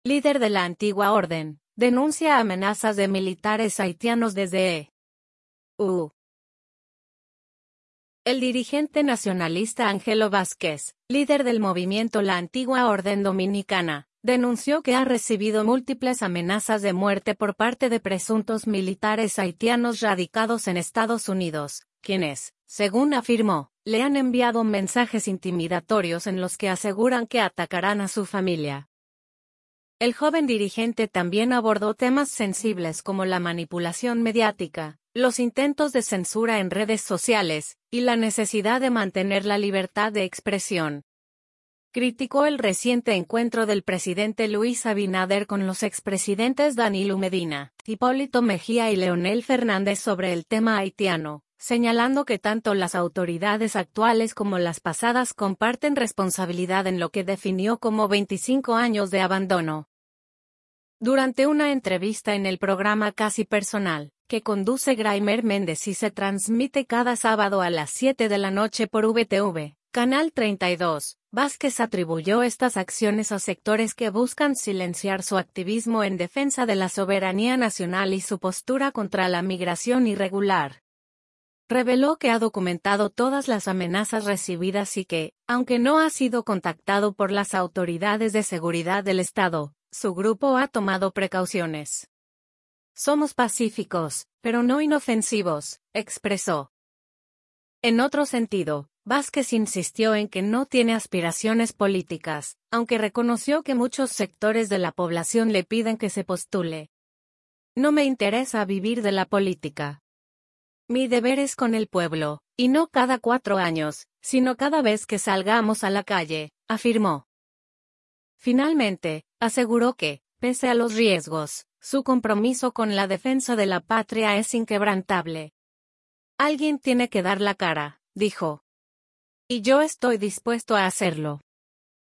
líder de la antigua orden, denuncia amenazas de militares haitianos desde EU. El dirigente nacionalista Angelo Vázquez, líder del movimiento La Antigua Orden Dominicana, denunció que ha recibido múltiples amenazas de muerte por parte de presuntos militares haitianos radicados en Estados Unidos, quienes, según afirmó, le han enviado mensajes intimidatorios en los que aseguran que atacarán a su familia. El joven dirigente también abordó temas sensibles como la manipulación mediática, los intentos de censura en redes sociales, y la necesidad de mantener la libertad de expresión. Criticó el reciente encuentro del presidente Luis Abinader con los expresidentes Danilo Medina, Hipólito Mejía y Leonel Fernández sobre el tema haitiano, señalando que tanto las autoridades actuales como las pasadas comparten responsabilidad en lo que definió como 25 años de abandono. Durante una entrevista en el programa Casi Personal, que conduce Graimer Méndez y se transmite cada sábado a las 7 de la noche por VTV, Canal 32, Vázquez atribuyó estas acciones a sectores que buscan silenciar su activismo en defensa de la soberanía nacional y su postura contra la migración irregular. Reveló que ha documentado todas las amenazas recibidas y que, aunque no ha sido contactado por las autoridades de seguridad del Estado, su grupo ha tomado precauciones. Somos pacíficos, pero no inofensivos, expresó. En otro sentido, Vázquez insistió en que no tiene aspiraciones políticas, aunque reconoció que muchos sectores de la población le piden que se postule. No me interesa vivir de la política. Mi deber es con el pueblo, y no cada 4 años, sino cada vez que salgamos a la calle, afirmó. Finalmente, aseguró que, pese a los riesgos, su compromiso con la defensa de la patria es inquebrantable. Alguien tiene que dar la cara, dijo. Y yo estoy dispuesto a hacerlo.